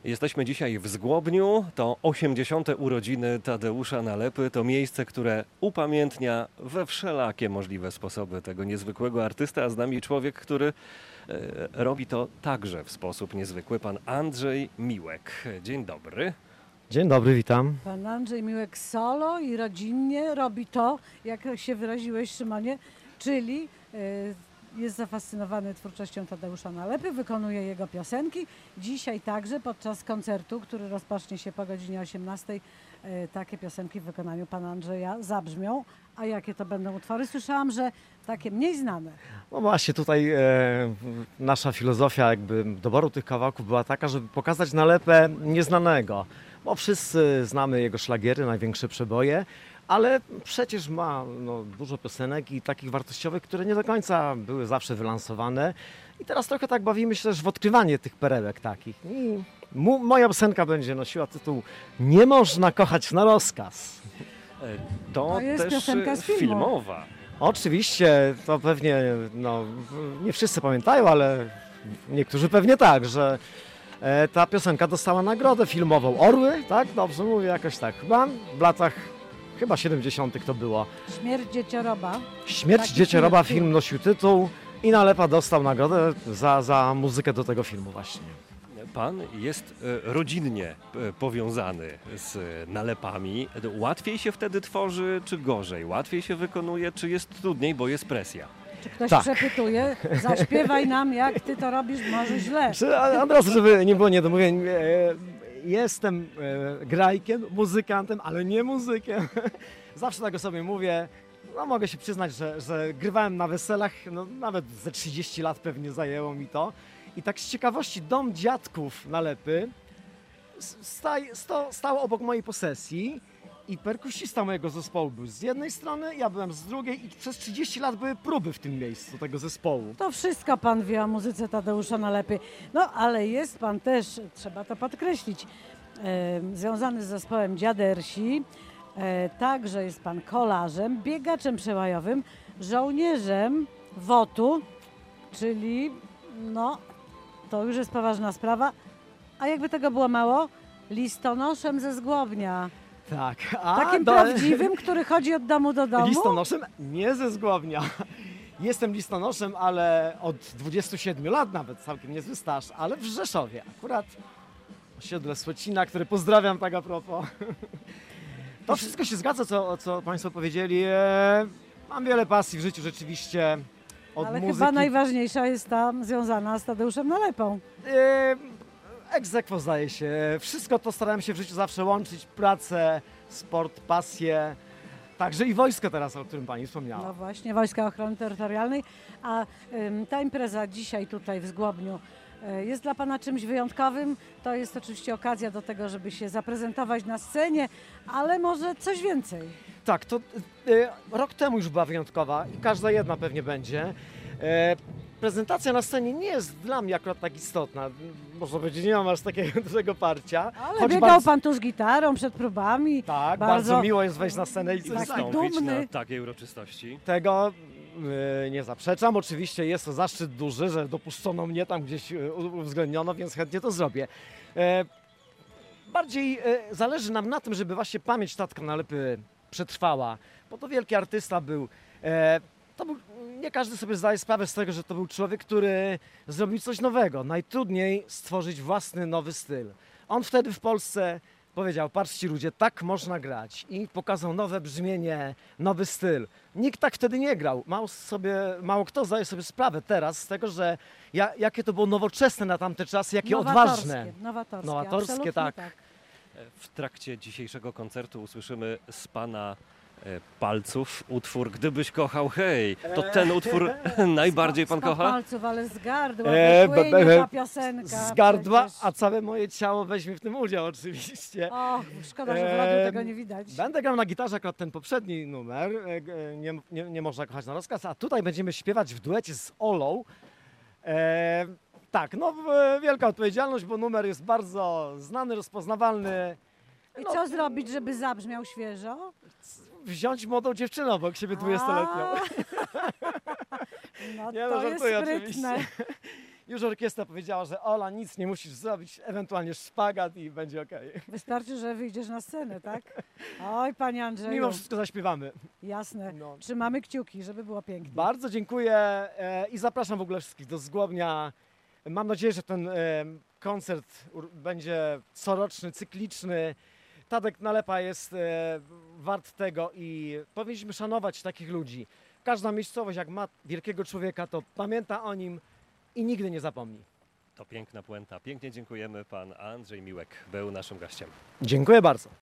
Jesteśmy dzisiaj w Zgłobniu, to 80. urodziny Tadeusza Nalepy, to miejsce, które upamiętnia we wszelakie możliwe sposoby tego niezwykłego artystę, a z nami człowiek, który robi to także w sposób niezwykły, pan Andrzej Miłek. Dzień dobry. Dzień dobry, witam. Pan Andrzej Miłek solo i rodzinnie robi to, jak się wyraziłeś, Szymonie, czyli jest zafascynowany twórczością Tadeusza Nalepy, wykonuje jego piosenki. Dzisiaj także podczas koncertu, który rozpocznie się po godzinie 18, takie piosenki w wykonaniu pana Andrzeja zabrzmią. A jakie to będą utwory? Słyszałam, że takie mniej znane. No właśnie tutaj nasza filozofia jakby doboru tych kawałków była taka, żeby pokazać Nalepę nieznanego, bo wszyscy znamy jego szlagiery, największe przeboje, ale przecież ma dużo piosenek i takich wartościowych, które nie do końca były zawsze wylansowane. I teraz trochę tak bawimy się też w odkrywanie tych perełek takich. I moja piosenka będzie nosiła tytuł Nie można kochać na rozkaz. To jest też piosenka z filmu. filmowa. Oczywiście, to pewnie nie wszyscy pamiętają, ale niektórzy pewnie tak, że ta piosenka dostała nagrodę filmową. Orły, tak? Dobrze mówię, jakoś tak. Chyba w latach 70. to było. Śmierć dziecioroba. Śmierć Taki dziecioroba film. film nosił tytuł i Nalepa dostał nagrodę za muzykę do tego filmu właśnie. Pan jest rodzinnie powiązany z Nalepami. Łatwiej się wtedy tworzy, czy gorzej? Łatwiej się wykonuje, czy jest trudniej, bo jest presja? Czy ktoś Tak. przepytuje? Zaśpiewaj nam, jak ty to robisz, może źle. Od razu, żeby nie było niedomówień, jestem grajkiem, muzykantem, ale nie muzykiem. Zawsze tak o sobie mówię. No, mogę się przyznać, że grywałem na weselach, nawet ze 30 lat pewnie zajęło mi to. I tak z ciekawości dom dziadków Nalepy stał obok mojej posesji i perkusista mojego zespołu był z jednej strony, ja byłem z drugiej i przez 30 lat były próby w tym miejscu tego zespołu. To wszystko pan wie o muzyce Tadeusza Nalepy. No, ale jest pan też, trzeba to podkreślić, związany z zespołem Dziadersi. Także jest pan kolarzem, biegaczem przełajowym, żołnierzem WOT-u, czyli to już jest poważna sprawa. A jakby tego było mało, listonoszem ze Zgłownia. Tak. Takim prawdziwym, który chodzi od domu do domu. Listonoszem nie ze Zgłownia. Jestem listonoszem, ale od 27 lat nawet, całkiem niezły staż, ale w Rzeszowie. Akurat osiedle Słocina, które pozdrawiam tak a propos. To wszystko się zgadza, co Państwo powiedzieli. Mam wiele pasji w życiu rzeczywiście. Od Ale muzyki. chyba najważniejsza jest ta związana z Tadeuszem Nalepą. Ex aequo zdaje się. Wszystko to starałem się w życiu zawsze łączyć. Pracę, sport, pasję. Także i wojsko teraz, o którym Pani wspomniała. No właśnie, Wojska Ochrony Terytorialnej. A ta impreza dzisiaj tutaj w Zgłobniu jest dla Pana czymś wyjątkowym. To jest oczywiście okazja do tego, żeby się zaprezentować na scenie, ale może coś więcej. Tak, to rok temu już była wyjątkowa i każda jedna pewnie będzie. Prezentacja na scenie nie jest dla mnie akurat tak istotna. Można powiedzieć, nie mam aż takiego dużego parcia. Ale biegał Pan tu z gitarą przed próbami. Tak, bardzo miło jest wejść na scenę i Taki Wystąpić dumny. na takiej uroczystości. tego nie zaprzeczam. Oczywiście jest to zaszczyt duży, że dopuszczono mnie tam gdzieś uwzględniono, więc chętnie to zrobię. Bardziej zależy nam na tym, żeby właśnie pamięć Tatka Nalepy przetrwała, bo to wielki artysta był. Nie każdy sobie zdaje sprawę z tego, że to był człowiek, który zrobił coś nowego. Najtrudniej stworzyć własny, nowy styl. On wtedy w Polsce powiedział, patrzcie ludzie, tak można grać i pokazał nowe brzmienie, nowy styl. Nikt tak wtedy nie grał. Mało kto zdaje sobie sprawę teraz z tego, że jakie to było nowoczesne na tamte czasy, jakie odważne. Nowatorskie, absolutnie tak. W trakcie dzisiejszego koncertu usłyszymy z Pana palców utwór Gdybyś kochał, hej. To ten utwór najbardziej Pan kocha? palców, ale z gardła, płynie ta piosenka. Z gardła, przecież. a całe moje ciało weźmie w tym udział oczywiście. O, szkoda, że w radiu tego nie widać. Będę grał na gitarze akurat ten poprzedni numer, nie można kochać na rozkaz, a tutaj będziemy śpiewać w duecie z Olą. Tak, wielka odpowiedzialność, bo numer jest bardzo znany, rozpoznawalny. I co zrobić, żeby zabrzmiał świeżo? Wziąć młodą dziewczynę obok siebie 20-letnią. No Nie, to żartuję jest sprytne. oczywiście. Już orkiestra powiedziała, że Ola, nic nie musisz zrobić, ewentualnie szpagat i będzie okej. Wystarczy, że wyjdziesz na scenę, tak? Oj, panie Andrzeju, Mimo wszystko zaśpiewamy. jasne. No. Trzymamy kciuki, żeby było pięknie. Bardzo dziękuję i zapraszam w ogóle wszystkich do Zgłownia. Mam nadzieję, że ten koncert będzie coroczny, cykliczny. Tadek Nalepa jest wart tego i powinniśmy szanować takich ludzi. Każda miejscowość, jak ma wielkiego człowieka, to pamięta o nim i nigdy nie zapomni. To piękna puenta. Pięknie dziękujemy. Pan Andrzej Miłek był naszym gościem. Dziękuję bardzo.